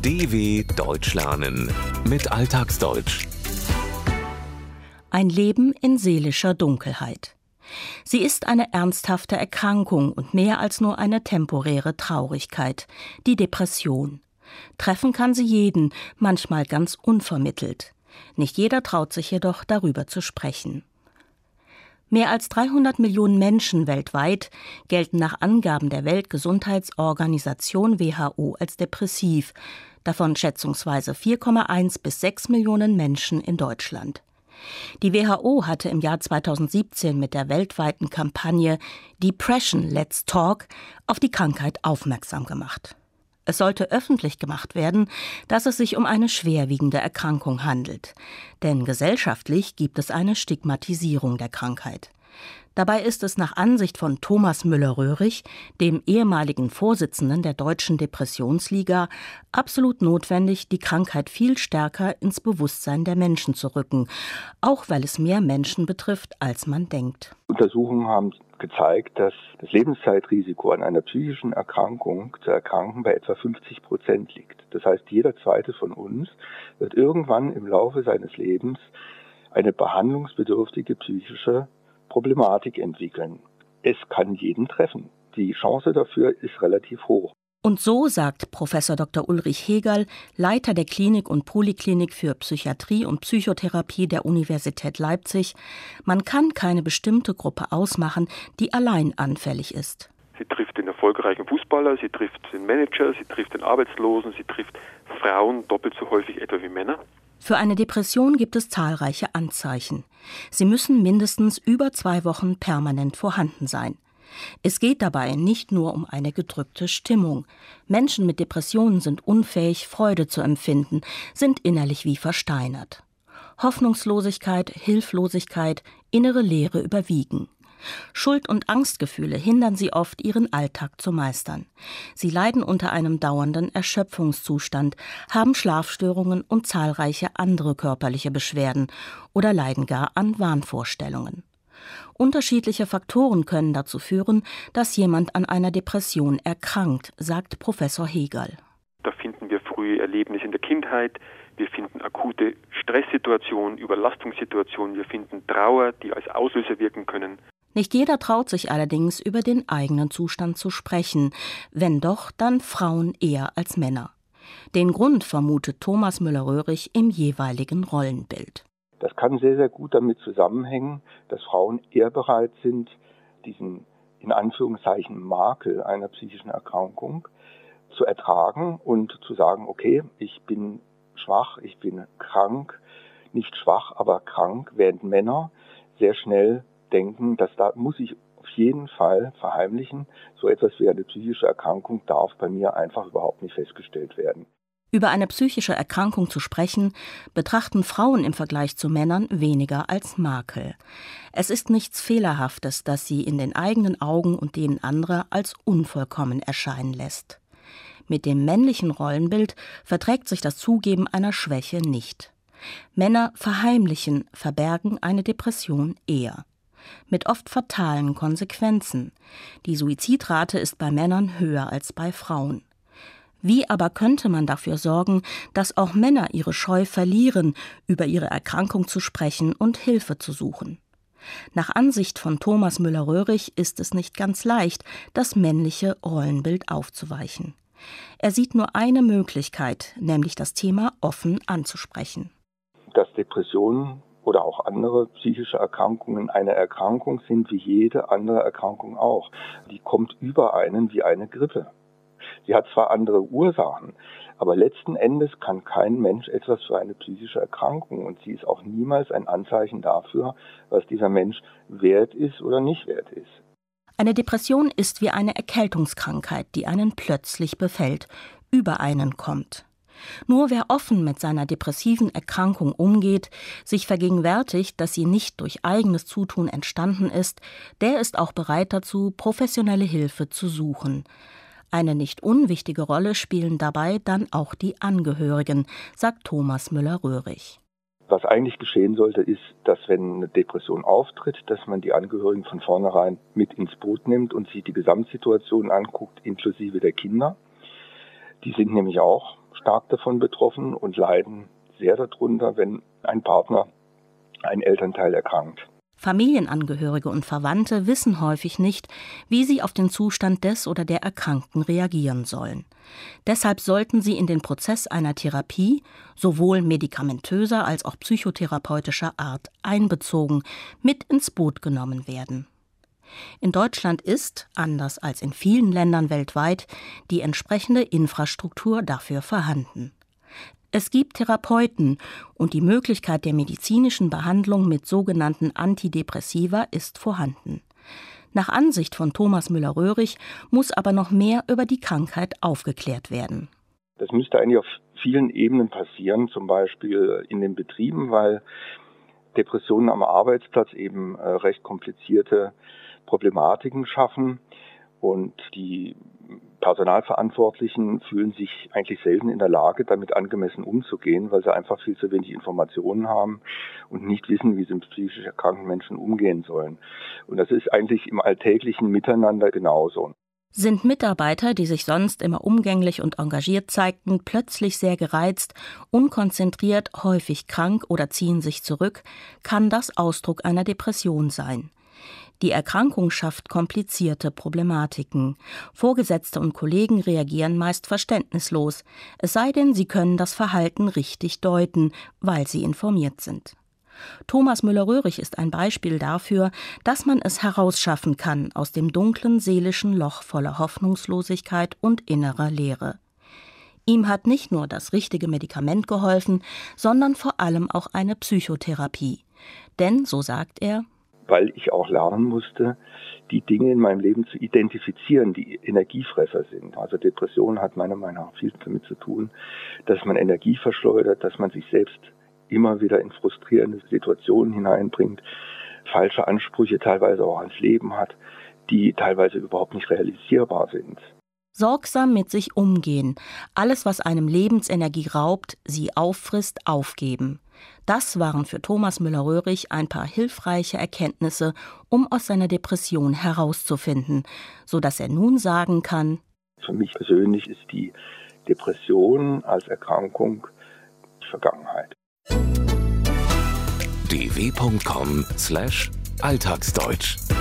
DW Deutsch lernen mit Alltagsdeutsch. Ein Leben in seelischer Dunkelheit. Sie ist eine ernsthafte Erkrankung und mehr als nur eine temporäre Traurigkeit, die Depression. Treffen kann sie jeden, manchmal ganz unvermittelt. Nicht jeder traut sich jedoch, darüber zu sprechen. Mehr als 300 Millionen Menschen weltweit gelten nach Angaben der Weltgesundheitsorganisation WHO als depressiv, davon schätzungsweise 4,1 bis 6 Millionen Menschen in Deutschland. Die WHO hatte im Jahr 2017 mit der weltweiten Kampagne Depression Let's Talk auf die Krankheit aufmerksam gemacht. Es sollte öffentlich gemacht werden, dass es sich um eine schwerwiegende Erkrankung handelt. Denn gesellschaftlich gibt es eine Stigmatisierung der Krankheit. Dabei ist es nach Ansicht von Thomas Müller-Röhrig, dem ehemaligen Vorsitzenden der Deutschen Depressionsliga, absolut notwendig, die Krankheit viel stärker ins Bewusstsein der Menschen zu rücken, auch weil es mehr Menschen betrifft, als man denkt. Untersuchungen haben gezeigt, dass das Lebenszeitrisiko an einer psychischen Erkrankung zu erkranken bei etwa 50% liegt. Das heißt, jeder Zweite von uns wird irgendwann im Laufe seines Lebens eine behandlungsbedürftige psychische Problematik entwickeln. Es kann jeden treffen. Die Chance dafür ist relativ hoch. Und so sagt Professor Dr. Ulrich Hegerl, Leiter der Klinik und Poliklinik für Psychiatrie und Psychotherapie der Universität Leipzig, man kann keine bestimmte Gruppe ausmachen, die allein anfällig ist. Sie trifft den erfolgreichen Fußballer, sie trifft den Manager, sie trifft den Arbeitslosen, sie trifft Frauen doppelt so häufig etwa wie Männer. Für eine Depression gibt es zahlreiche Anzeichen. Sie müssen mindestens über 2 Wochen permanent vorhanden sein. Es geht dabei nicht nur um eine gedrückte Stimmung. Menschen mit Depressionen sind unfähig, Freude zu empfinden, sind innerlich wie versteinert. Hoffnungslosigkeit, Hilflosigkeit, innere Leere überwiegen. Schuld- und Angstgefühle hindern sie oft, ihren Alltag zu meistern. Sie leiden unter einem dauernden Erschöpfungszustand, haben Schlafstörungen und zahlreiche andere körperliche Beschwerden oder leiden gar an Wahnvorstellungen. Unterschiedliche Faktoren können dazu führen, dass jemand an einer Depression erkrankt, sagt Professor Hegerl. Da finden wir frühe Erlebnisse in der Kindheit, wir finden akute Stresssituationen, Überlastungssituationen, wir finden Trauer, die als Auslöser wirken können. Nicht jeder traut sich allerdings, über den eigenen Zustand zu sprechen. Wenn doch, dann Frauen eher als Männer. Den Grund vermutet Thomas Müller-Röhrig im jeweiligen Rollenbild. Das kann sehr, sehr gut damit zusammenhängen, dass Frauen eher bereit sind, diesen in Anführungszeichen Makel einer psychischen Erkrankung zu ertragen und zu sagen, okay, ich bin schwach, ich bin krank, nicht schwach, aber krank, während Männer sehr schnell denken, dass da muss ich auf jeden Fall verheimlichen, so etwas wie eine psychische Erkrankung darf bei mir einfach überhaupt nicht festgestellt werden. Über eine psychische Erkrankung zu sprechen, betrachten Frauen im Vergleich zu Männern weniger als Makel. Es ist nichts Fehlerhaftes, das sie in den eigenen Augen und denen anderer als unvollkommen erscheinen lässt. Mit dem männlichen Rollenbild verträgt sich das Zugeben einer Schwäche nicht. Männer verheimlichen, verbergen eine Depression eher. Mit oft fatalen Konsequenzen. Die Suizidrate ist bei Männern höher als bei Frauen. Wie aber könnte man dafür sorgen, dass auch Männer ihre Scheu verlieren, über ihre Erkrankung zu sprechen und Hilfe zu suchen? Nach Ansicht von Thomas Müller-Röhrig ist es nicht ganz leicht, das männliche Rollenbild aufzuweichen. Er sieht nur eine Möglichkeit, nämlich das Thema offen anzusprechen. Dass Depressionen oder auch andere psychische Erkrankungen eine Erkrankung sind wie jede andere Erkrankung auch. Die kommt über einen wie eine Grippe. Sie hat zwar andere Ursachen, aber letzten Endes kann kein Mensch etwas für eine psychische Erkrankung und sie ist auch niemals ein Anzeichen dafür, was dieser Mensch wert ist oder nicht wert ist. Eine Depression ist wie eine Erkältungskrankheit, die einen plötzlich befällt, über einen kommt. Nur wer offen mit seiner depressiven Erkrankung umgeht, sich vergegenwärtigt, dass sie nicht durch eigenes Zutun entstanden ist, der ist auch bereit dazu, professionelle Hilfe zu suchen. Eine nicht unwichtige Rolle spielen dabei dann auch die Angehörigen, sagt Thomas Müller-Röhrig. Was eigentlich geschehen sollte, ist, dass wenn eine Depression auftritt, dass man die Angehörigen von vornherein mit ins Boot nimmt und sich die Gesamtsituation anguckt, inklusive der Kinder. Die sind nämlich auch stark davon betroffen und leiden sehr darunter, wenn ein Partner, ein Elternteil erkrankt. Familienangehörige und Verwandte wissen häufig nicht, wie sie auf den Zustand des oder der Erkrankten reagieren sollen. Deshalb sollten sie in den Prozess einer Therapie, sowohl medikamentöser als auch psychotherapeutischer Art, einbezogen, mit ins Boot genommen werden. In Deutschland ist, anders als in vielen Ländern weltweit, die entsprechende Infrastruktur dafür vorhanden. Es gibt Therapeuten und die Möglichkeit der medizinischen Behandlung mit sogenannten Antidepressiva ist vorhanden. Nach Ansicht von Thomas Müller-Röhrig muss aber noch mehr über die Krankheit aufgeklärt werden. Das müsste eigentlich auf vielen Ebenen passieren, zum Beispiel in den Betrieben, weil Depressionen am Arbeitsplatz eben recht komplizierte Problematiken schaffen und die Personalverantwortlichen fühlen sich eigentlich selten in der Lage, damit angemessen umzugehen, weil sie einfach viel zu wenig Informationen haben und nicht wissen, wie sie mit psychisch erkrankten Menschen umgehen sollen. Und das ist eigentlich im alltäglichen Miteinander genauso. Sind Mitarbeiter, die sich sonst immer umgänglich und engagiert zeigten, plötzlich sehr gereizt, unkonzentriert, häufig krank oder ziehen sich zurück, kann das Ausdruck einer Depression sein. Die Erkrankung schafft komplizierte Problematiken. Vorgesetzte und Kollegen reagieren meist verständnislos, es sei denn, sie können das Verhalten richtig deuten, weil sie informiert sind. Thomas Müller-Röhrig ist ein Beispiel dafür, dass man es herausschaffen kann aus dem dunklen seelischen Loch voller Hoffnungslosigkeit und innerer Leere. Ihm hat nicht nur das richtige Medikament geholfen, sondern vor allem auch eine Psychotherapie. Denn, so sagt er, weil ich auch lernen musste, die Dinge in meinem Leben zu identifizieren, die Energiefresser sind. Also Depression hat meiner Meinung nach viel damit zu tun, dass man Energie verschleudert, dass man sich selbst immer wieder in frustrierende Situationen hineinbringt, falsche Ansprüche teilweise auch ans Leben hat, die teilweise überhaupt nicht realisierbar sind. Sorgsam mit sich umgehen, alles, was einem Lebensenergie raubt, sie auffrisst, aufgeben. Das waren für Thomas Müller-Röhrig ein paar hilfreiche Erkenntnisse, um aus seiner Depression herauszufinden, sodass er nun sagen kann: Für mich persönlich ist die Depression als Erkrankung Vergangenheit. dw.com/alltagsdeutsch